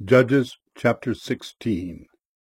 Judges chapter 16.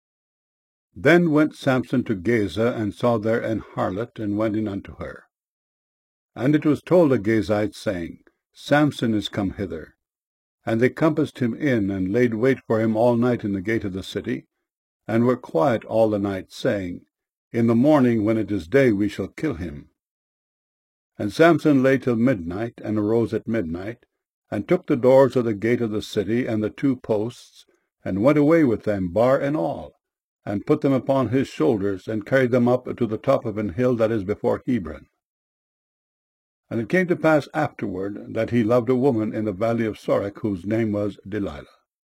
Then went Samson to Gaza, and saw there an harlot, and went in unto her. And it was told the Gazites, saying, Samson is come hither. And they compassed him in, and laid wait for him all night in the gate of the city, and were quiet all the night, saying, In the morning, when it is day, we shall kill him. And Samson lay till midnight, and arose at midnight, and took the doors of the gate of the city, and the two posts, and went away with them, bar and all, and put them upon his shoulders, and carried them up to the top of an hill that is before Hebron. And it came to pass afterward, that he loved a woman in the valley of Sorek, whose name was Delilah.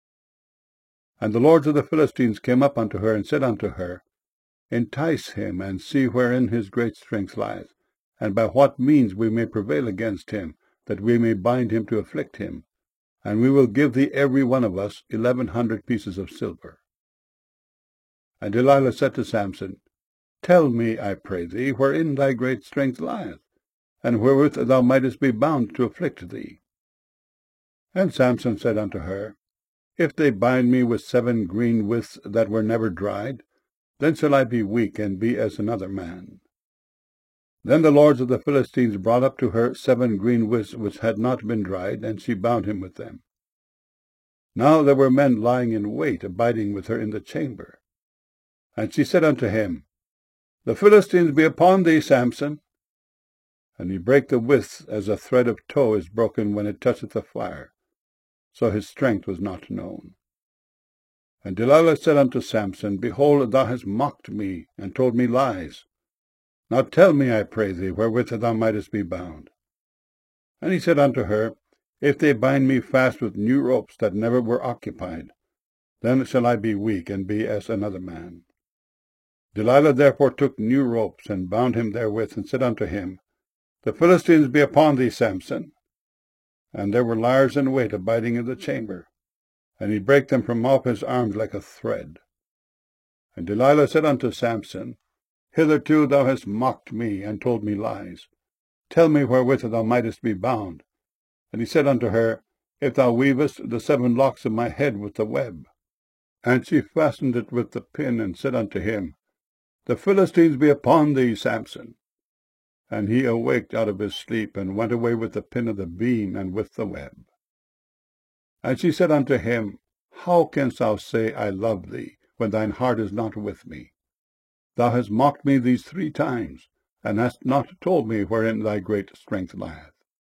And the lords of the Philistines came up unto her, and said unto her, Entice him, and see wherein his great strength lieth, and by what means we may prevail against him, that we may bind him to afflict him, and we will give thee every one of us 1,100 pieces of silver. And Delilah said to Samson, Tell me, I pray thee, wherein thy great strength lieth, and wherewith thou mightest be bound to afflict thee. And Samson said unto her, If they bind me with 7 green withs that were never dried, then shall I be weak, and be as another man. Then the lords of the Philistines brought up to her 7 green withs which had not been dried, and she bound him with them. Now there were men lying in wait, abiding with her in the chamber. And she said unto him, The Philistines be upon thee, Samson. And he brake the withs as a thread of tow is broken when it toucheth the fire. So his strength was not known. And Delilah said unto Samson, Behold, thou hast mocked me, and told me lies. Now tell me, I pray thee, wherewith thou mightest be bound. And he said unto her, If they bind me fast with new ropes that never were occupied, then shall I be weak, and be as another man. Delilah therefore took new ropes, and bound him therewith, and said unto him, The Philistines be upon thee, Samson. And there were liers in wait abiding in the chamber, and he brake them from off his arms like a thread. And Delilah said unto Samson, Hitherto thou hast mocked me, and told me lies. Tell me wherewith thou mightest be bound. And he said unto her, If thou weavest the 7 locks of my head with the web. And she fastened it with the pin, and said unto him, The Philistines be upon thee, Samson. And he awaked out of his sleep, and went away with the pin of the beam, and with the web. And she said unto him, How canst thou say, I love thee, when thine heart is not with me? Thou hast mocked me these 3 times, and hast not told me wherein thy great strength lieth.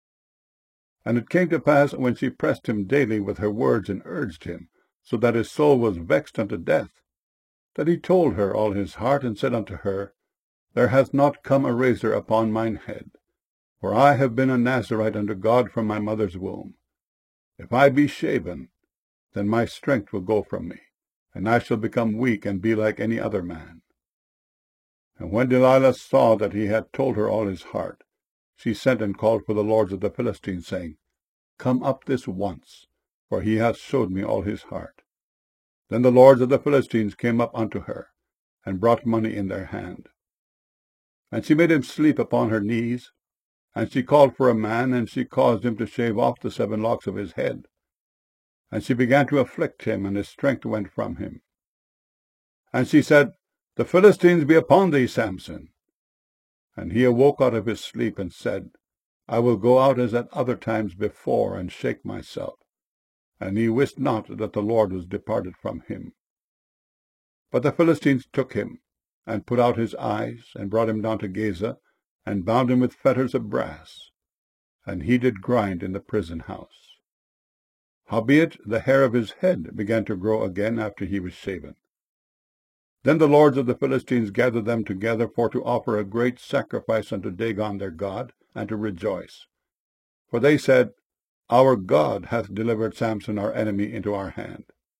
And it came to pass, when she pressed him daily with her words, and urged him, so that his soul was vexed unto death, that he told her all his heart, and said unto her, There hath not come a razor upon mine head, for I have been a Nazarite unto God from my mother's womb. If I be shaven, then my strength will go from me, and I shall become weak, and be like any other man. And when Delilah saw that he had told her all his heart, she sent and called for the lords of the Philistines, saying, Come up this once, for he hath showed me all his heart. Then the lords of the Philistines came up unto her, and brought money in their hand. And she made him sleep upon her knees, and she called for a man, and she caused him to shave off the 7 locks of his head. And she began to afflict him, and his strength went from him. And she said, The Philistines be upon thee, Samson. And he awoke out of his sleep, and said, I will go out as at other times before, and shake myself. And he wist not that the Lord was departed from him. But the Philistines took him, and put out his eyes, and brought him down to Gaza, and bound him with fetters of brass. And he did grind in the prison house. Howbeit the hair of his head began to grow again after he was shaven. Then the lords of the Philistines gathered them together for to offer a great sacrifice unto Dagon their god, and to rejoice. For they said, Our God hath delivered Samson our enemy into our hand.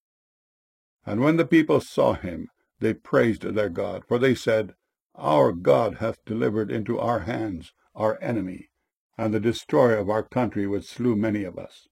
And when the people saw him, they praised their God, for they said, Our God hath delivered into our hands our enemy, and the destroyer of our country, which slew many of us.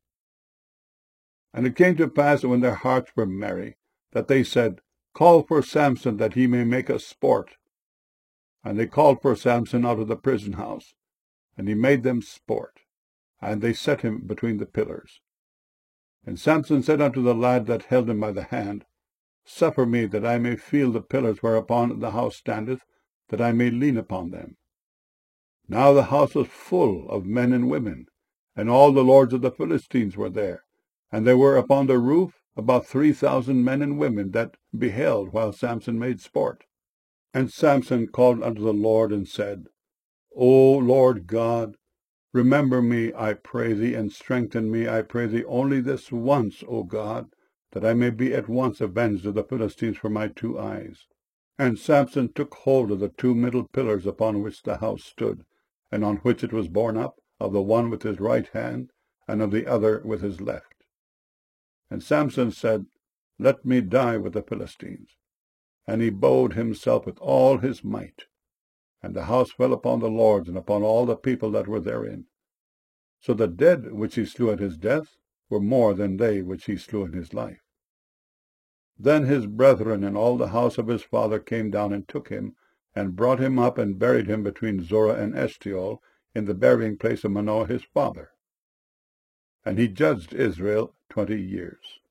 And it came to pass, when their hearts were merry, that they said, Call for Samson, that he may make us sport. And they called for Samson out of the prison house, and he made them sport, and they set him between the pillars. And Samson said unto the lad that held him by the hand, Suffer me that I may feel the pillars whereupon the house standeth, that I may lean upon them. Now the house was full of men and women, and all the lords of the Philistines were there, and there were upon the roof about 3,000 men and women that beheld while Samson made sport. And Samson called unto the Lord, and said, O Lord God, remember me, I pray thee, and strengthen me, I pray thee, only this once, O God, that I may be at once avenged of the Philistines for my 2 eyes. And Samson took hold of the 2 middle pillars upon which the house stood, and on which it was borne up, of the one with his right hand, and of the other with his left. And Samson said, Let me die with the Philistines. And he bowed himself with all his might. And the house fell upon the lords, and upon all the people that were therein. So the dead which he slew at his death were more than they which he slew in his life. Then his brethren and all the house of his father came down and took him, and brought him up, and buried him between Zorah and Eshtaol, in the burying place of Manoah his father. And he judged Israel 20 years.